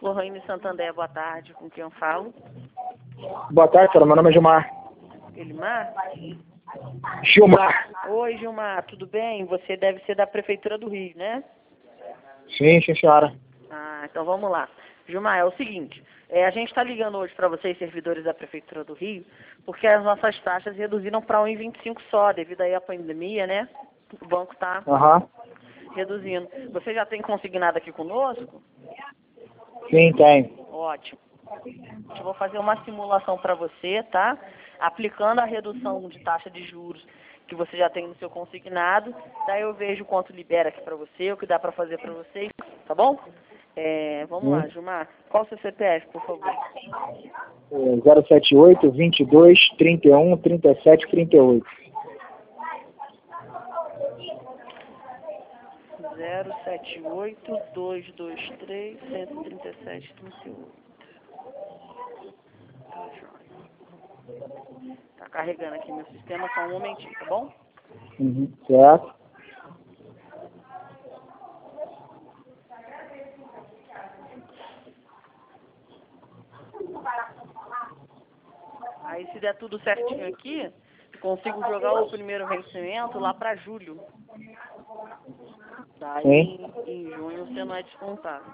Lohane Santander, boa tarde. Com quem eu falo? Boa tarde, senhora. Meu nome é Gilmar. Elimar? Gilmar. Oi, Gilmar, tudo bem? Você deve ser da Prefeitura do Rio, né? Sim, senhora. Ah, então vamos lá. Gilmar, é o seguinte, a gente está ligando hoje para vocês, servidores da Prefeitura do Rio, porque as nossas taxas reduziram para 1,25 só, devido aí à pandemia, né? O banco está reduzindo. Você já tem consignado aqui conosco? Sim, tem. Ótimo. Eu vou fazer uma simulação para você, tá? Aplicando a redução de taxa de juros que você já tem no seu consignado, daí eu vejo quanto libera aqui para você, o que dá para fazer para vocês, tá bom? Vamos lá, Gilmar. Qual o seu CPF, por favor? 078 22 31 37 38. 078 223 137 38. Tá carregando aqui meu sistema, só um momentinho, tá bom? Certo. Aí se der tudo certinho aqui, consigo jogar o primeiro vencimento lá para julho. Daí em junho você não é descontado.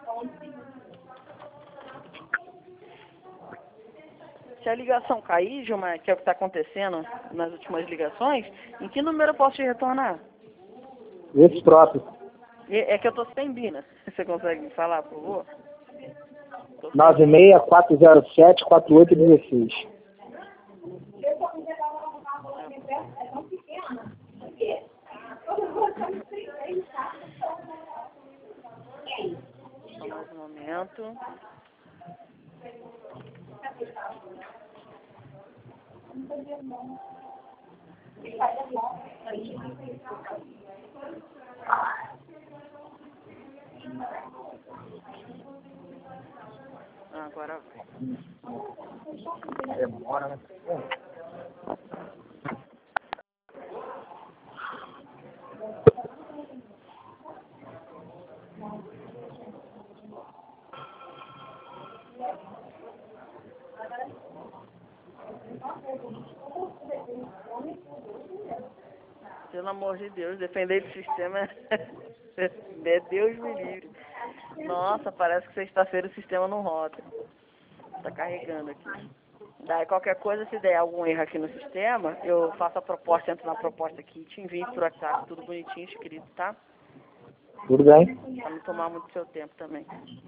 Se a ligação cair, Gilmar, que é o que está acontecendo nas últimas ligações, em que número eu posso te retornar? Esse próprio. É que eu tô sem Bina. Você consegue me falar, por favor? 96 407 4816. Só mais um momento. Agora vai. Demora, né? Pelo amor de Deus, defender esse sistema é Deus me livre. Nossa, parece que sexta-feira o sistema não roda. Tá carregando aqui. Daí qualquer coisa, se der algum erro aqui no sistema, eu faço a proposta, entro na proposta aqui e te envio por WhatsApp, tudo bonitinho, escrito, tá? Tudo bem? Pra não tomar muito seu tempo também.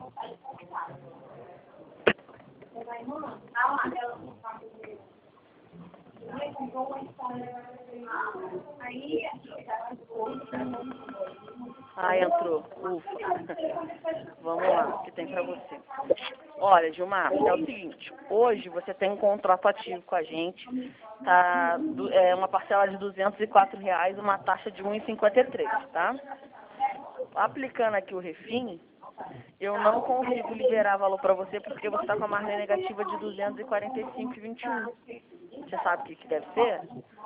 Ah, entrou. Ufa. Vamos lá, o que tem pra você? Olha, Gilmar, é o seguinte, hoje você tem um contrato ativo com a gente, tá? Uma parcela de R$204, uma taxa de 1,53, tá? Aplicando aqui o refim, eu não consigo liberar valor para você porque você está com a margem negativa de 245,21. Você sabe o que deve ser?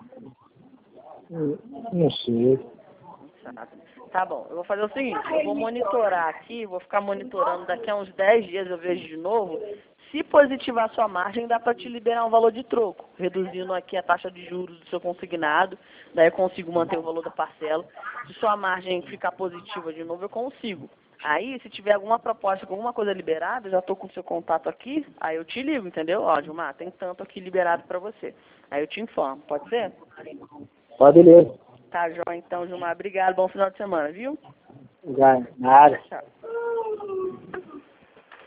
Não sei. Não sabe. Tá bom, eu vou fazer o seguinte, eu vou monitorar aqui, vou ficar monitorando daqui a uns 10 dias, eu vejo de novo. Se positivar a sua margem, dá para te liberar um valor de troco, reduzindo aqui a taxa de juros do seu consignado, daí eu consigo manter o valor da parcela. Se sua margem ficar positiva de novo, eu consigo. Aí, se tiver alguma proposta, alguma coisa liberada, eu já estou com o seu contato aqui, aí eu te ligo, entendeu? Ó, Gilmar, tem tanto aqui liberado para você. Aí eu te informo, pode ser? Pode ler. Tá, Jó, então, Gilmar, obrigado, bom final de semana, viu? Nada. Tchau.